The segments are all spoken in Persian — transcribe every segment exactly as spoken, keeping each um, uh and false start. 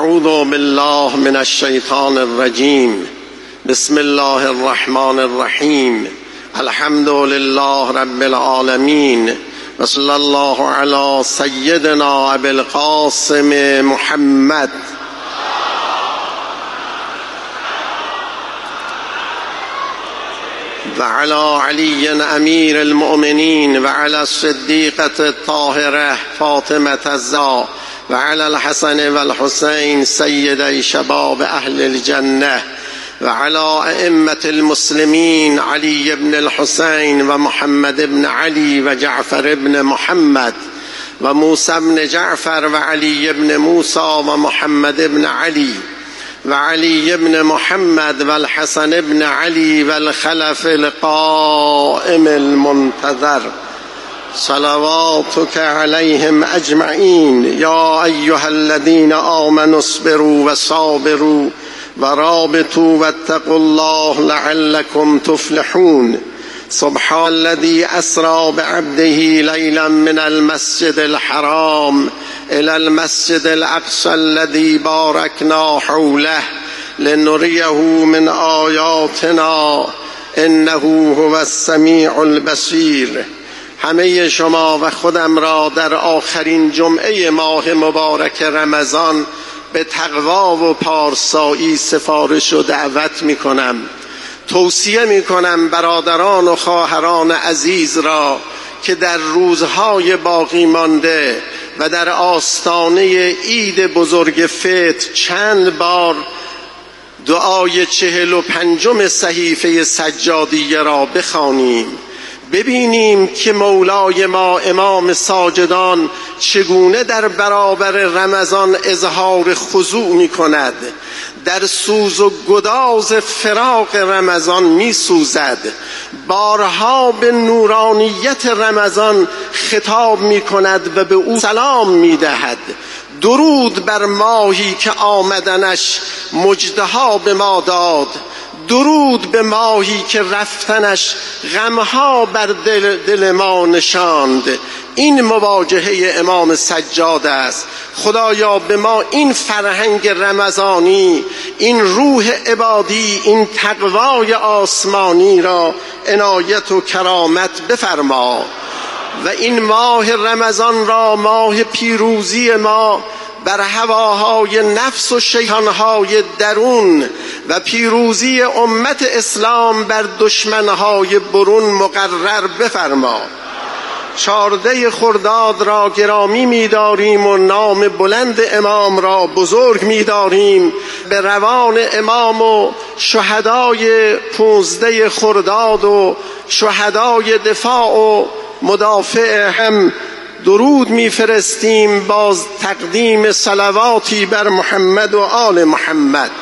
اعوذ بالله من الشیطان الرجیم. بسم الله الرحمن الرحیم. الحمد لله رب العالمین و صلی الله علی سیدنا ابی القاسم محمد و علی علی امیر المؤمنین و علی الصدیقة الطاهرة فاطمة الزهرا و علی الحسن و الحسین سیدی شباب اهل الجنه و علی ائمة المسلمین علی بن الحسین و محمد بن علی و جعفر بن محمد و موسی بن جعفر و علی بن موسی و محمد بن علی و علی بن محمد و الحسن بن علی و الخلف القائم المنتظر صلواتك عليهم اجمعین. یا ایها الذین آمنوا اصبروا و صابروا و رابطوا واتقوا الله لعلكم تفلحون. سبحان الذي اسرى بعبده ليلا من المسجد الحرام الى المسجد الاقصى الذي باركنا حوله لنريه من آیاتنا انه هو السمیع البصیر. همه شما و خودم را در آخرین جمعه ماه مبارک رمضان به تقوا و پارسایی سفارش و دعوت می کنم. توصیه می کنم برادران و خواهران عزیز را که در روزهای باقی مانده و در آستانه عید بزرگ فطر چند بار دعای چهل و پنجم صحیفه سجادیه را بخوانیم، ببینیم که مولای ما امام ساجدان چگونه در برابر رمضان اظهار خضوع می کند، در سوز و گداز فراق رمضان می سوزد، بارها به نورانیت رمضان خطاب می کند و به او سلام می دهد. درود بر ماهی که آمدنش مجدها به ما داد، درود به ماهی که رفتنش غمها بر دل, دل ما نشاند. این مواجهه امام سجاد است. خدایا به ما این فرهنگ رمضانی، این روح عبادی، این تقوای آسمانی را عنایت و کرامت بفرما و این ماه رمضان را ماه پیروزی ما بر هواهای نفس و شیطانهای درون و پیروزی امت اسلام بر دشمنهای برون مقرر بفرما. چارده خرداد را گرامی می‌داریم و نام بلند امام را بزرگ می‌داریم. به روان امام و شهدای پونزده خرداد و شهدای دفاع و مدافع هم درود میفرستیم، باز تقدیم صلواتی بر محمد و آل محمد.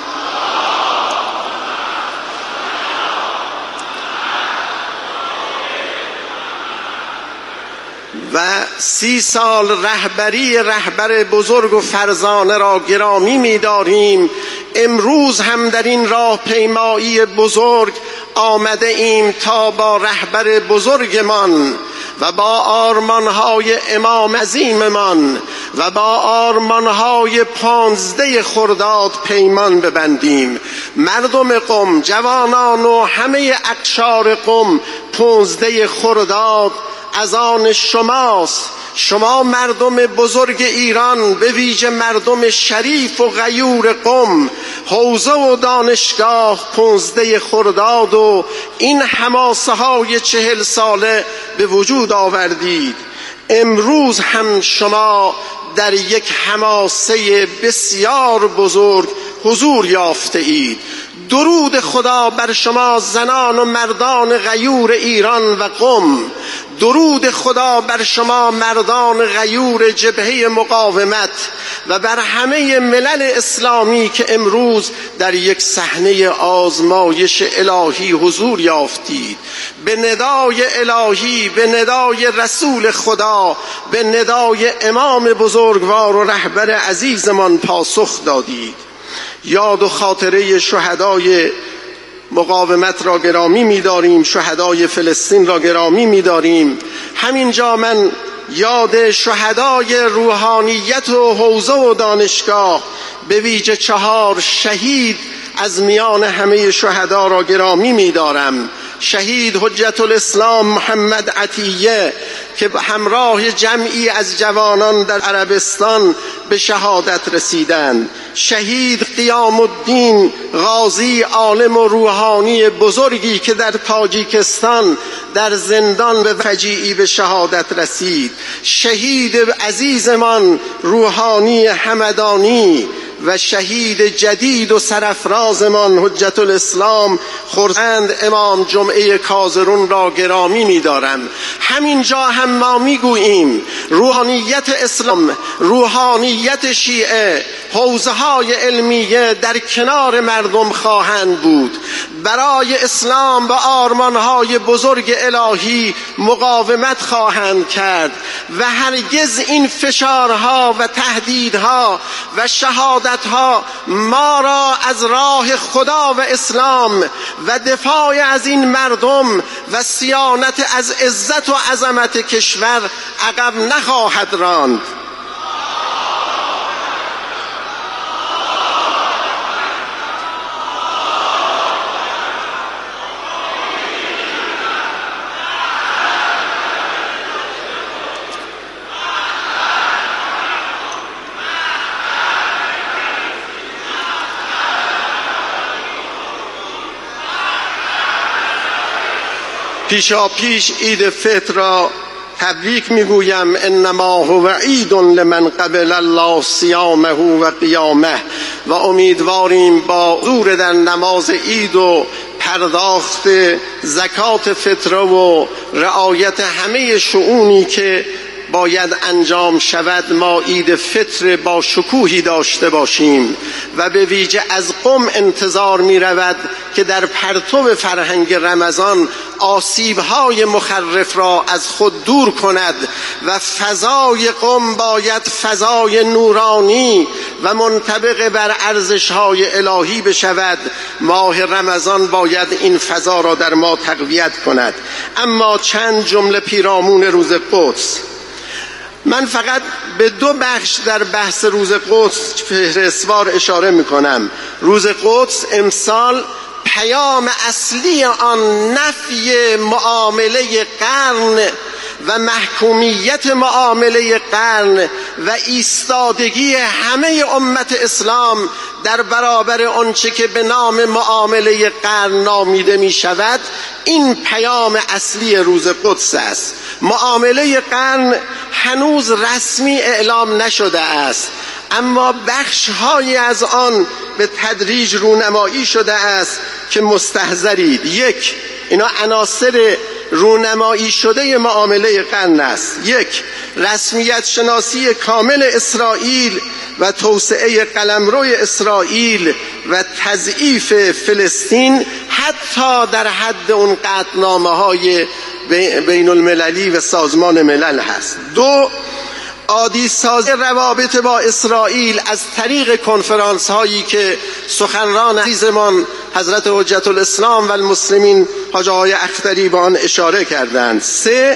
و سی سال رهبری رهبر بزرگ و فرزانه را گرامی می‌داریم. امروز هم در این راه پیمایی بزرگ آمده ایم تا با رهبر بزرگمان و با آرمانهای امام عظیممان و با آرمانهای پانزده خرداد پیمان ببندیم. مردم قم، جوانان و همه اقشار قم، پانزده خرداد از آن شماست. شما مردم بزرگ ایران، به ویژه مردم شریف و غیور قم، حوزه و دانشگاه پانزده خرداد و این حماسه های چهل ساله به وجود آوردید. امروز هم شما در یک حماسه بسیار بزرگ حضور یافته اید. درود خدا بر شما زنان و مردان غیور ایران و قم. درود خدا بر شما مردان غیور جبهه مقاومت و بر همه ملل اسلامی که امروز در یک صحنه آزمایش الهی حضور یافتید. به ندای الهی، به ندای رسول خدا، به ندای امام بزرگوار و رهبر عزیزمان پاسخ دادید. یاد و خاطره شهدای مقاومت را گرامی می‌داریم، شهدای فلسطین را گرامی می‌داریم. همینجا من یاد شهدای روحانیت و حوزه و دانشگاه، به ویژه چهار شهید از میان همه شهدا را گرامی می‌دارم. شهید حجت الاسلام محمد عطیه که همراه جمعی از جوانان در عربستان به شهادت رسیدند. شهید قیام الدین غازی، عالم و روحانی بزرگی که در تاجیکستان در زندان به فجیعی به شهادت رسید. شهید عزیزمان روحانی همدانی و شهید جدید و سرافرازمان حجت الاسلام خورسند امام جمعه کازرون را گرامی می‌دارم. همینجا هم ما می‌گوییم روحانیت اسلام، روحانیت شیعه، حوزه‌های علمیه در کنار مردم خواهند بود. برای اسلام و آرمان‌های بزرگ الهی مقاومت خواهند کرد و هرگز این فشارها و تهدیدها و شهادتها ما را از راه خدا و اسلام و دفاع از این مردم و صیانت از عزت و عظمت کشور عقب نخواهد راند. پیشا پیش عید فطر را تبریک میگویم. انما هو عید لمن قبل الله صیامه و قیامه، و امیدواریم با حضور در نماز عید و پرداخت زکات فطر و رعایت همه شؤونی که باید انجام شود ما عید فطر با شکوهی داشته باشیم و به ویژه از قم انتظار می رود که در پرتو فرهنگ رمضان آسیب‌های مخرف را از خود دور کند و فضای قم باید فضای نورانی و منطبق بر ارزش‌های الهی بشود. ماه رمضان باید این فضا را در ما تقویت کند. اما چند جمله پیرامون روز قدس. من فقط به دو بخش در بحث روز قدس فهرستوار اشاره میکنم. روز قدس امسال پیام اصلی آن نفی معامله قرن و محکومیت معامله قرن و ایستادگی همه امت اسلام در برابر آنچه که به نام معامله قرن نامیده می شود، این پیام اصلی روز قدس است. معامله قرن هنوز رسمی اعلام نشده است، اما بخش‌هایی از آن به تدریج رونمایی شده است که مستحضرید. یک، اینا عناصر رونمایی شده معامله قرن است. یک، رسمیت شناسی کامل اسرائیل و توسعه قلمرو اسرائیل و تضعیف فلسطین حتی در حد اون قطعنامه‌های بین المللی و سازمان ملل هست. دو، عادی سازی روابط با اسرائیل از طریق کنفرانس هایی که سخنران عزیزمان حضرت حجت الاسلام و المسلمین حاج آقای اختری به آن اشاره کردند. سه،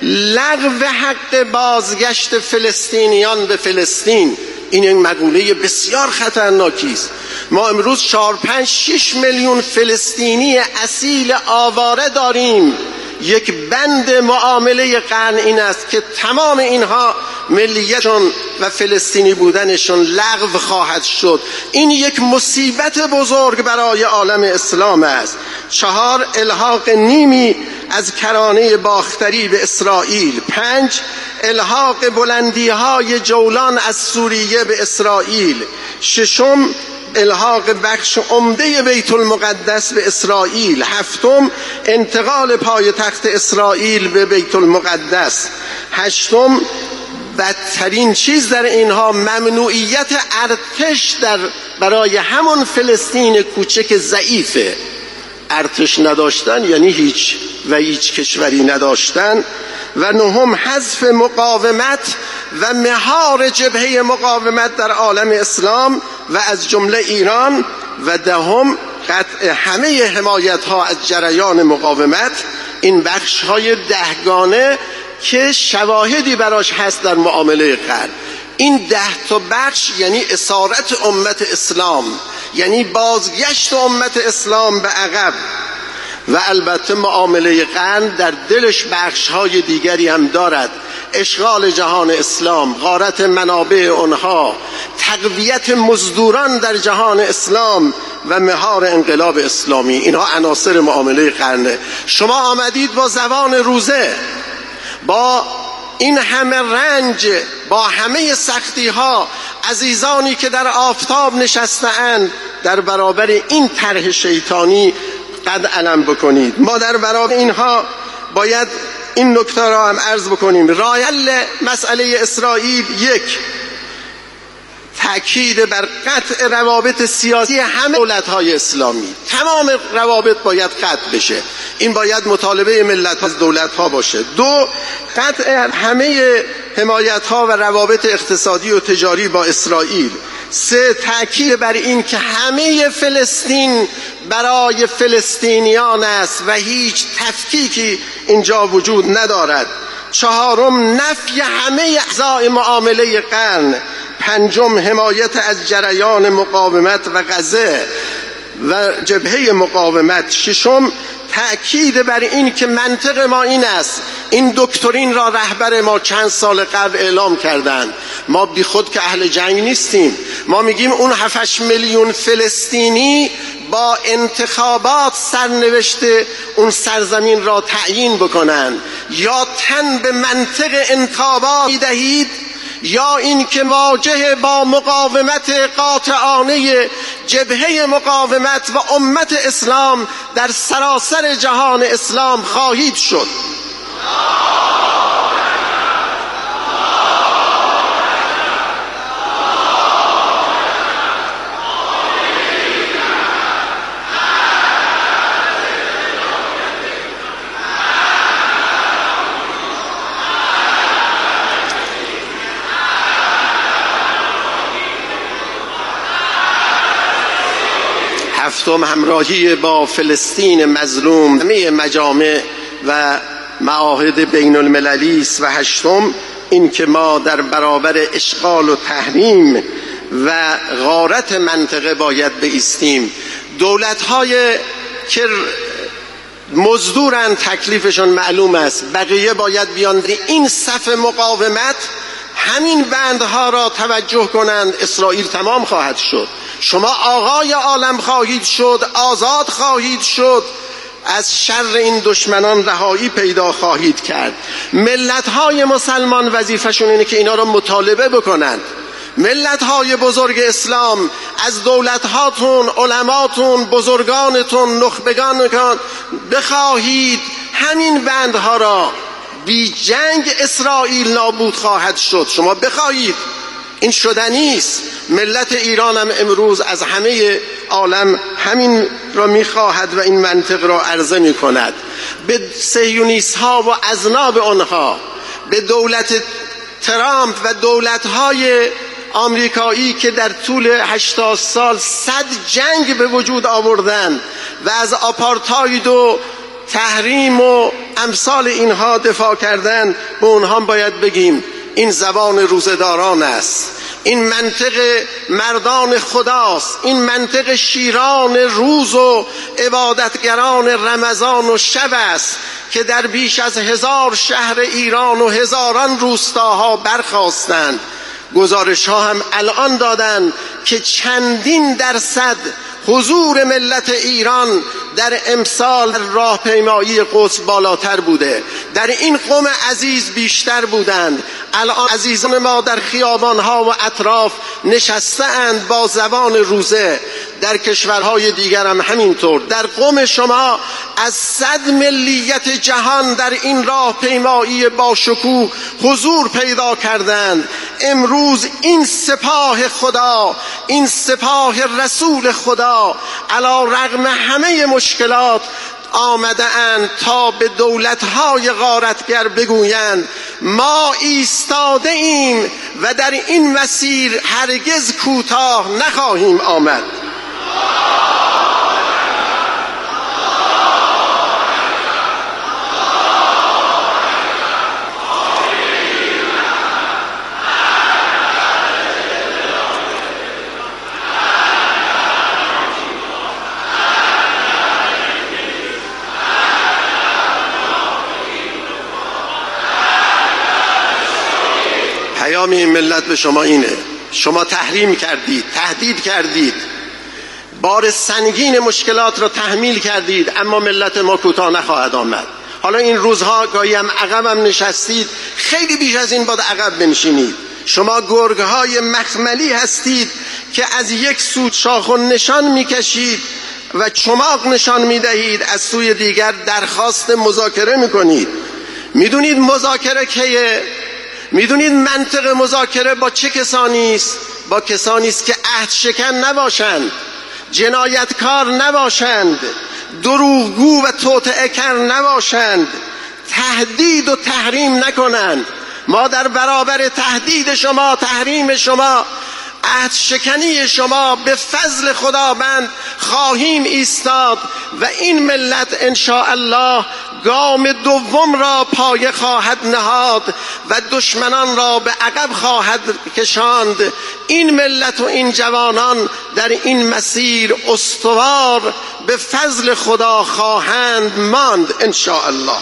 لغو حق بازگشت فلسطینیان به فلسطین. این یک مقوله بسیار خطرناکی است. ما امروز چهار پنج شش میلیون فلسطینی اصیل آواره داریم. یک بند معامله قرن این است که تمام اینها ملیتشون و فلسطینی بودنشون لغو خواهد شد. این یک مصیبت بزرگ برای عالم اسلام است. چهار، الحاق نیمی از کرانه باختری به اسرائیل. پنج، الحاق بلندی های جولان از سوریه به اسرائیل. ششم، الحاق بخش عمده بیت المقدس به اسرائیل. هفتم، انتقال پایتخت اسرائیل به بیت المقدس. هشتم، بدترین چیز در اینها ممنوعیت ارتش در برای همون فلسطین کوچک ضعیفه. ارتش نداشتن یعنی هیچ و هیچ کشوری نداشتن. و نهم، حذف مقاومت و مهار جبهه مقاومت در عالم اسلام و از جمله ایران. و دهم، قطع همه حمایت ها از جریان مقاومت. این بخش های دهگانه که شواهدی براش هست در معامله قرن. این ده تا بخش یعنی اسارت امت اسلام، یعنی بازگشت امت اسلام به عقب، و البته معامله قرن در دلش بخش‌های دیگری هم دارد: اشغال جهان اسلام، غارت منابع آنها، تقویت مزدوران در جهان اسلام و مهار انقلاب اسلامی. اینها عناصر معامله قرنه. شما آمدید با زبان روزه، با این همه رنج، با همه سختی ها، عزیزانی که در آفتاب نشسته‌اند، در برابر این طرح شیطانی قد علم بکنید. ما در برابر اینها باید این نکته را هم عرض بکنیم. رایل مسئله اسرائیل: یک، تأکید بر قطع روابط سیاسی همه دولت‌های اسلامی. تمام روابط باید قطع بشه. این باید مطالبه ملت از دولت‌ها باشه. دو، قطع همه حمایت‌ها و روابط اقتصادی و تجاری با اسرائیل. سه، تأکید بر این که همه فلسطین برای فلسطینیان است و هیچ تفکیکی اینجا وجود ندارد. چهارم، نفی همه اجزای معامله قرن. پنجم، حمایت از جریان مقاومت و غزه و جبهه مقاومت. ششم، تأکید بر این که منطق ما این است. این دکترین را رهبر ما چند سال قبل اعلام کردند. ما بی خود که اهل جنگ نیستیم. ما میگیم اون هفت میلیون فلسطینی با انتخابات سرنوشت اون سرزمین را تعیین بکنند. یا تن به منطق انتخابات میدهید، یا این که مواجه با مقاومت قاطعانه جبهه مقاومت و امت اسلام در سراسر جهان اسلام خواهید شد. هفتم، همراهی با فلسطین مظلوم همه مجامع و معاهد بین المللی است. و هشتم، این که ما در برابر اشغال و تحریم و غارت منطقه باید بایستیم. دولت‌های که مزدورن تکلیفشون معلوم است، بقیه باید بیان این صف مقاومت همین بندها را توجه کنند. اسرائیل تمام خواهد شد، شما آقای عالم خواهید شد، آزاد خواهید شد، از شر این دشمنان رهایی پیدا خواهید کرد. ملت‌های مسلمان وظیفه‌شون اینه که اینا را مطالبه بکنند. ملت‌های بزرگ اسلام از دولت‌هاتون، علماتون، بزرگانتون، نخبگانتون بخواهید همین بندها را. بی جنگ اسرائیل نابود خواهد شد. شما بخواهید، این شدنی است. ملت ایران هم امروز از همه عالم همین را میخواهد و این منطق را عرضه میکند به صهیونیست ها و اذناب آنها، به دولت ترامپ و دولت های آمریکایی که در طول هشتاد سال صد جنگ به وجود آوردن و از آپارتاید و تحریم و امثال اینها دفاع کردن. به اونها باید بگیم این زبان روزداران است، این منطق مردان خداست، این منطق شیران روز و عبادتگران رمضان و شب است که در بیش از هزار شهر ایران و هزاران روستاها برخاستند. گزارش ها هم الان دادن که چندین درصد حضور ملت ایران در امسال در راهپیمایی قدس بالاتر بوده، در این قوم عزیز بیشتر بودند. الان عزیزان ما در خیابانها و اطراف نشسته‌اند با زبان روزه. در کشورهای دیگر هم همینطور. در قوم شما از صد ملیت جهان در این راهپیمایی با شکوه حضور پیدا کردند. امروز این سپاه خدا، این سپاه رسول خدا، علی رغم همه مشکلات آمده اند تا به دولت‌های غارتگر بگویند ما ایستاده ایم و در این مسیر هرگز کوتاه نخواهیم آمد. پیام این ملت به شما اینه: شما تحریم کردید، تهدید کردید، بار سنگین مشکلات را تحمیل کردید، اما ملت ما کوتاه نخواهد آمد. حالا این روزها گاهی هم عقبم نشستید، خیلی بیش از این باید عقب بنشینید. شما گرگهای مخملی هستید که از یک سو شاخ و نشان میکشید و چماق نشان میدهید، از سوی دیگر درخواست مذاکره میکنید. میدونید مذاکره کیه؟ میدونید منطق مذاکره با چه کسانی است؟ با کسانی است که عهد شکن نباشند، جنایتکار نباشند، دروغگو و توطئه کن نباشند، تهدید و تحریم نکنند. ما در برابر تهدید شما، تحریم شما، عهد شکنی شما به فضل خداوند خواهیم ایستاد و این ملت ان شاء الله گام دوم را پایه خواهد نهاد و دشمنان را به عقب خواهد کشاند. این ملت و این جوانان در این مسیر استوار به فضل خدا خواهند ماند ان شاء الله.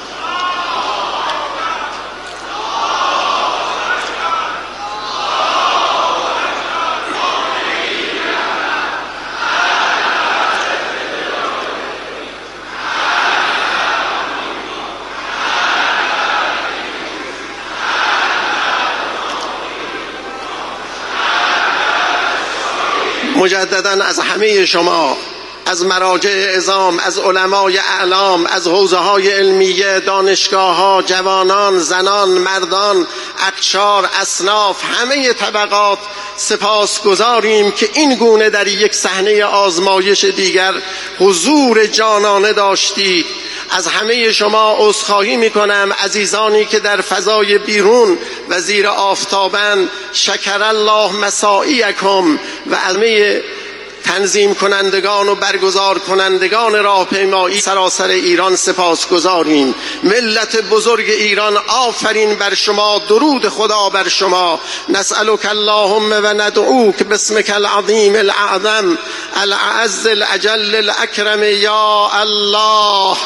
مجدداً از همه شما، از مراجع عظام، از علمای اعلام، از حوزه های علمیه، دانشگاه ها، جوانان، زنان، مردان، اقشار، اصناف، همه طبقات سپاسگزاریم که این گونه در یک صحنه آزمایش دیگر حضور جانانه داشتید. از همه شما عذرخواهی میکنم، عزیزانی که در فضای بیرون و زیر آفتابند. شکر الله مساعیکم و همه تنظیم کنندگان و برگزار کنندگان راهپیمایی سراسر ایران سپاسگزاریم. ملت بزرگ ایران، آفرین بر شما، درود خدا بر شما. نسألک اللهم و ندعوک باسمک العظیم الاعظم الاعز الاجل الاکرم یا الله.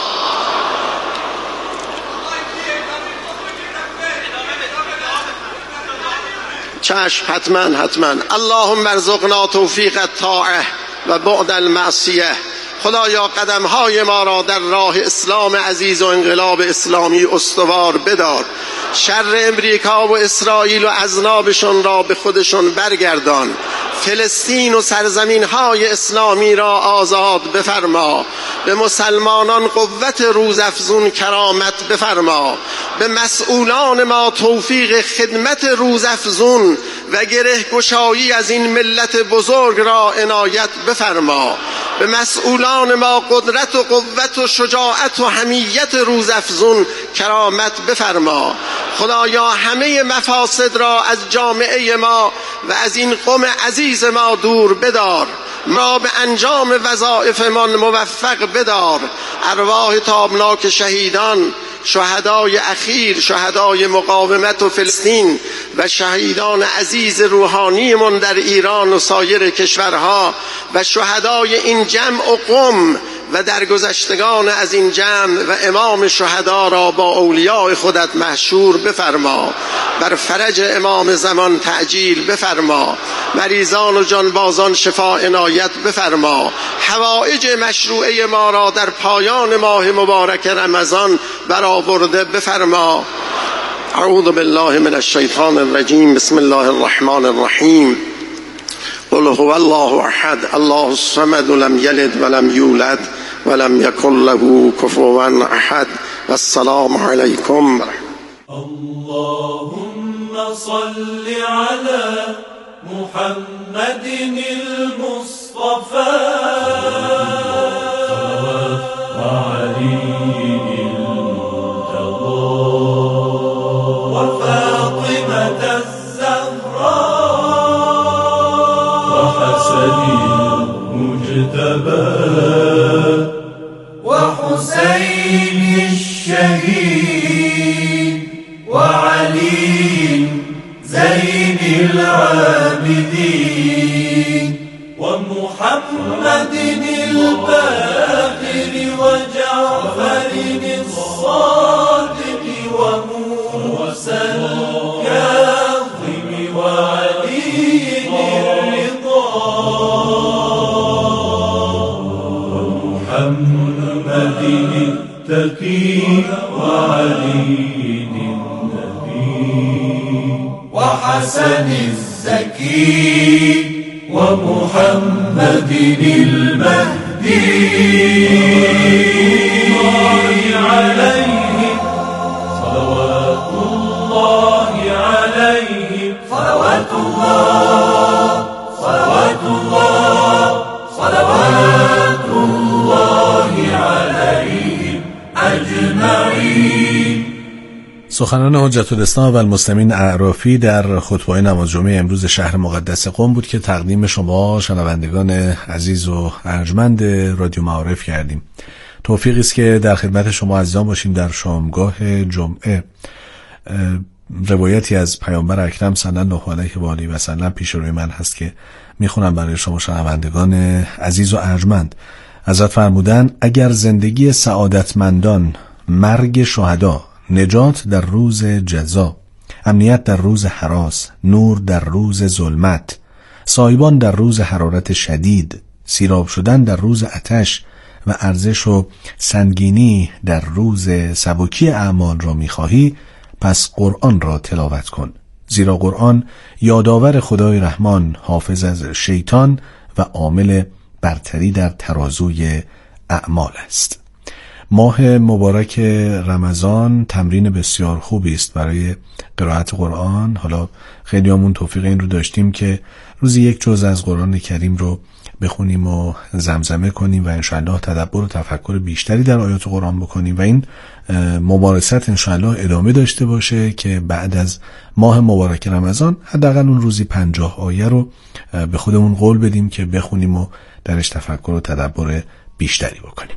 چشم، حتما حتما. اللهم ارزقنا توفیق الطاعه و بعد المعصیه. خدایا قدمهای ما را در راه اسلام عزیز و انقلاب اسلامی استوار بدار. شر امریکا و اسرائیل و اذنابشون را به خودشون برگردان. فلسطین و سرزمین های اسلامی را آزاد بفرما. به مسلمانان قوت روزافزون کرامت بفرما. به مسئولان ما توفیق خدمت روزافزون و گره گشایی از این ملت بزرگ را عنایت بفرما. به مسئولان ما قدرت و قوت و شجاعت و حمیت روزافزون کرامت بفرما. خدایا همه مفاسد را از جامعه ما و از این قوم عزیز ما دور بدار. ما به انجام وظایفمان موفق بدار. ارواح تابناک شهیدان، شهدای اخیر، شهدای مقاومت و فلسطین و شهیدان عزیز روحانیمون در ایران و سایر کشورها و شهدای این جمع و قم و درگذشتگان از این جمع و امام شهدا را با اولیاء خودت محشور بفرما. بر فرج امام زمان تعجیل بفرما. مریضان و جانبازان شفا عنایت بفرما. حوائج مشروعه ما را در پایان ماه مبارک رمضان برآورده بفرما. اعوذ بالله من الشیطان الرجیم. بسم الله الرحمن الرحیم. قل هو الله احد الله الصمد لم یلد ولم یولد ولم یکن له کفوا احد. والسلام علیکم. اللهم صل على محمد المصطفى وعلي المرتضى وفاطمة الزهراء وحسن المجتبى وحسين الشهيد وعلي زين العابدين ومحمد الباقر وجعفر الصادق وموسى الكاظم والتقي وعلي النبي وحسن الزكي ومحمد المهدي عليهم صلوات الله عليهم صلوات الله صلوات الله صلوات الله عليهم أجمعين. سخنان حجت الاسلام و المسلمین اعرافی در خطبه نماز جمعه امروز شهر مقدس قم بود که تقدیم شما شنوندگان عزیز و ارجمند رادیو معارف کردیم. توفیقی است که در خدمت شما عزیزان باشیم در شامگاه جمعه. روایتی از پیامبر اکرم صلی الله علیه و آله و سلم پیش روی من هست که میخونم برای شما شنوندگان عزیز و ارجمند. حضرت فرمودند اگر زندگی سعادتمندان، مرگ شهدا، نجات در روز جزا، امنیت در روز هراس، نور در روز ظلمت، سایبان در روز حرارت شدید، سیراب شدن در روز آتش و ارزش و سنگینی در روز سبکی اعمال را می‌خواهی، پس قرآن را تلاوت کن، زیرا قرآن یادآور خدای رحمان، حافظ از شیطان و عامل برتری در ترازوی اعمال است. ماه مبارک رمضان تمرین بسیار خوبی است برای قرائت قرآن. حالا خیلیامون توفیق این رو داشتیم که روزی یک جزء از قرآن کریم رو بخونیم و زمزمه کنیم و انشاءالله تدبر و تفکر بیشتری در آیات قرآن بکنیم و این مبارست انشاءالله ادامه داشته باشه که بعد از ماه مبارک رمضان حداقل اون روزی پنجاه آیه رو به خودمون قول بدیم که بخونیم و درش تفکر و تدبر بیشتری بکنیم.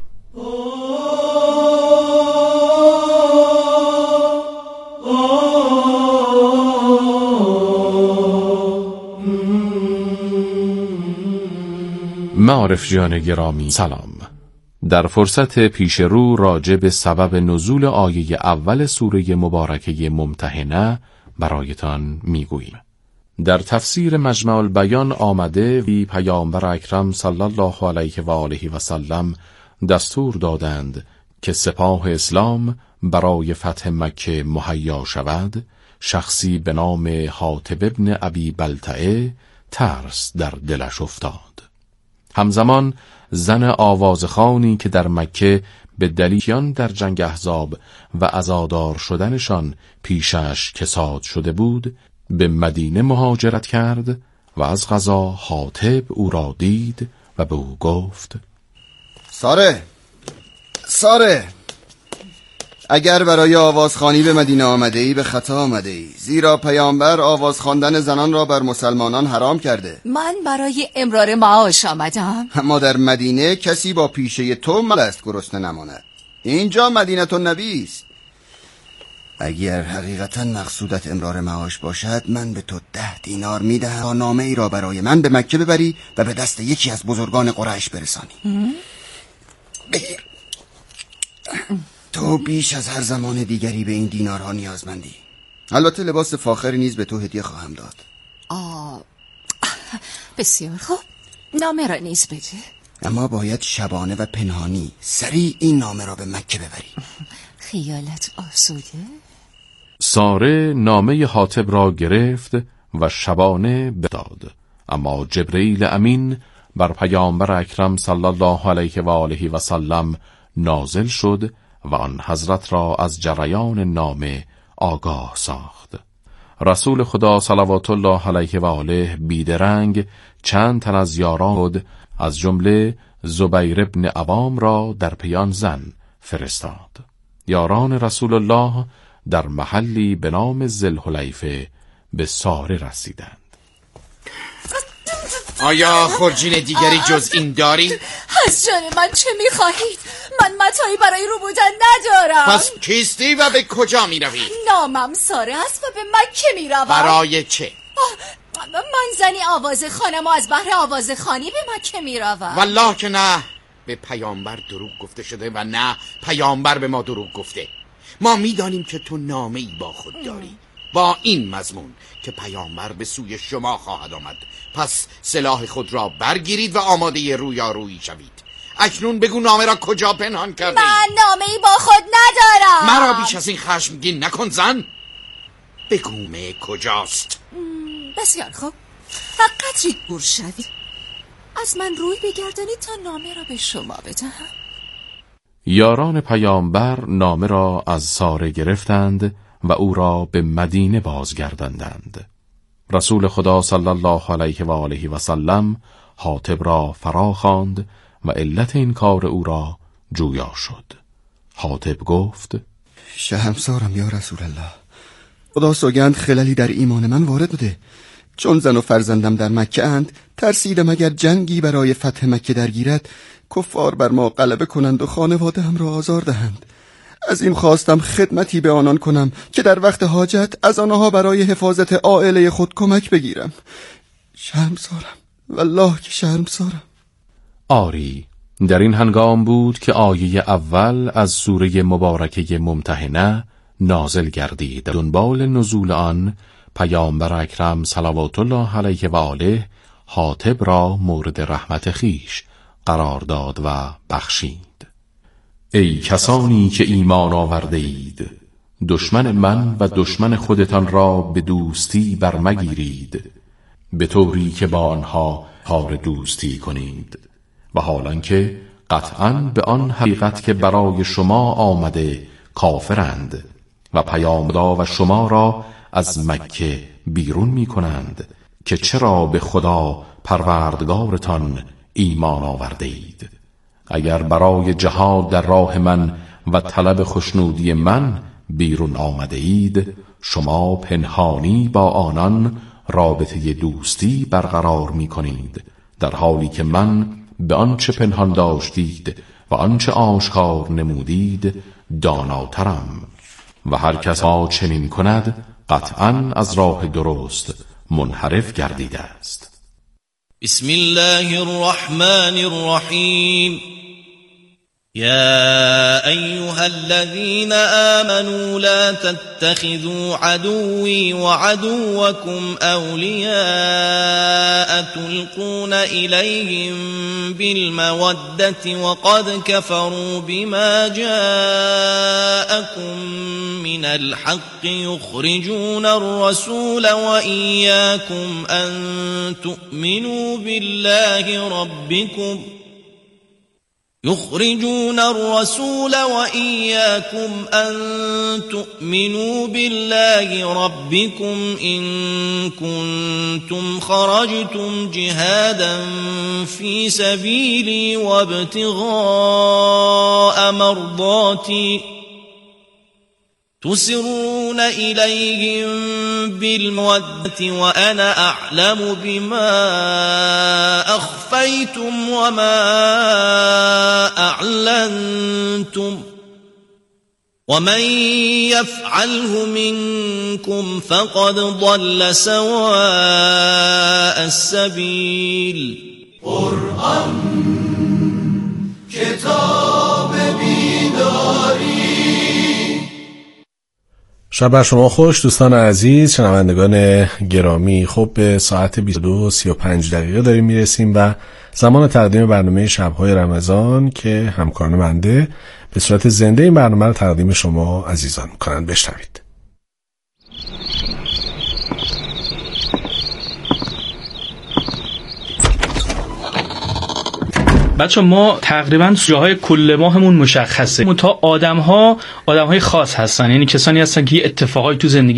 معارف جان گرامی سلام. در فرصت پیش رو راجع به سبب نزول آیه اول سوره مبارکه ممتحنه برایتان میگوییم. در تفسیر مجمع البیان آمده وی پیامبر اکرم صلی الله علیه و آله و سلم دستور دادند که سپاه اسلام برای فتح مکه مهیا شود. شخصی به نام حاطب ابن ابی بلتعه ترس در دلش افتاد. همزمان زن آوازخوانی که در مکه به دلیل در جنگ احزاب و عزادار شدنشان پیشش کساد شده بود به مدینه مهاجرت کرد و از قضا حاطب او را دید و به او گفت ساره ساره اگر برای آوازخوانی به مدینه آمده ای به خطا آمده ای، زیرا پیامبر آواز خواندن زنان را بر مسلمانان حرام کرده. من برای امرار معاش آمدم. اما در مدینه کسی با پیشه تو ملست گرسنه نماند. اینجا مدینه النبی است. اگر حقیقتا مقصودت امرار معاش باشد، من به تو ده دینار میدهم تا نامه ای را برای من به مکه ببری و به دست یکی از بزرگان قریش برسانی. بگیر. تو بیش از هر زمان دیگری به این دینارها نیازمندی. البته لباس فاخری نیز به تو هدیه خواهم داد. آه بسیار خوب، نامه را نیز بده. اما باید شبانه و پنهانی سریع این نامه را به مکه ببری. خیالت آسوده؟ ساره نامه حاطب را گرفت و شبانه بداد. اما جبرئیل امین بر پیامبر اکرم صلی الله علیه و آله و سلم نازل شد و آن حضرت را از جریان نامه آگاه ساخت. رسول خدا صلوات الله علیه و آله بیدرنگ چند تن از یاران خود از جمله زبیر ابن عوام را در پیان زن فرستاد. یاران رسول الله در محلی به نام ذوالحلیفه به ساره رسیدند. آیا خورجین دیگری جز این داری؟ از جان من چه میخواهید؟ من متاعی برای رو بودن ندارم. پس کیستی و به کجا میروی؟ نامم ساره است و به مکه میروم. برای چه؟ من زنی آواز خانم و از بحر آواز خانی به مکه میروم. والله که نه، به پیامبر دروغ گفته شده و نه پیامبر به ما دروغ گفته. ما میدانیم که تو نامه‌ای با خود داری با این مضمون که پیامبر به سوی شما خواهد آمد، پس سلاح خود را برگیرید و آماده رویارویی شوید. اکنون بگو نامه را کجا پنهان کردی؟ من نامه‌ای با خود ندارم. مرا بیش از این خشمگین نکن زن. بگو مه کجاست؟ بسیار خوب، قدری دور شوید از من روی بگردانید تا نامه را به شما بدهم. یاران پیامبر نامه را از ساره گرفتند و او را به مدینه بازگرداندند. رسول خدا صلی الله علیه و آله و سلم حاطب را فرا خواند و علت این کار او را جویا شد. حاطب گفت: شرمسارم یا رسول الله، خدا سوگند خللی در ایمان من وارد بوده. چون زن و فرزندم در مکه اند، ترسیدم اگر جنگی برای فتح مکه درگیرد کفار بر ما غلبه کنند و خانواده هم را آزار دهند. از این خواستم خدمتی به آنان کنم که در وقت حاجت از آنها برای حفاظت عائله خود کمک بگیرم. شرمسارم، والله که شرمسارم. آری، در این هنگام بود که آیه اول از سوره مبارکه ممتحنه نازل گردید. دنبال نزول آن پیامبر اکرم صلوات الله علیه و آله حاطب را مورد رحمت خیش قرار داد و بخشید. ای کسانی که ایمان آورده اید، دشمن من و دشمن خودتان را به دوستی برمگیرید، به طوری که با آنها کار دوستی کنید، و حالان که قطعاً به آن حقیقت که برای شما آمده کافرند و پیامبر و شما را از مکه بیرون می کنند که چرا به خدا پروردگارتان ایمان آورده اید. اگر برای جهاد در راه من و طلب خوشنودی من بیرون آمده اید، شما پنهانی با آنان رابطه دوستی برقرار می کنید، در حالی که من به آنچه پنهان داشتید و آنچه آشکار نمودید داناترم، و هر کس ها چنین کند قطعاً از راه درست منحرف گردیده است. بسم الله الرحمن الرحیم. يا أيها الذين آمنوا لا تتخذوا عدوي وعدوكم أولياء تلقون إليهم بالمودة وقد كفروا بما جاءكم من الحق يخرجون الرسول وإياكم أن تؤمنوا بالله ربكم يخرجون الرسول وإياكم أن تؤمنوا بالله ربكم إن كنتم خرجتم جهادا في سبيلي وابتغاء مرضاتي تسرون إليهم بالمودة وأنا أعلم بما أخفيتم وما أعلنتم ومن يفعله منكم فقد ضل سواء السبيل. قرآن کتاب بیداری. شب بر شما خوش دوستان عزیز، شنوندگان گرامی. خب به ساعت بیست و دو و سی و پنج دقیقه داریم میرسیم و زمان تقدیم برنامه شب‌های رمضان که همکاران بنده به صورت زنده این برنامه رو تقدیم شما عزیزان می‌کنند. بشنوید. بچه ما تقریبا جاهای کل ماهمون مشخصه، منتها آدم ها آدم های خاص هستن، یعنی کسانی هستن که یه اتفاقایی تو زندگی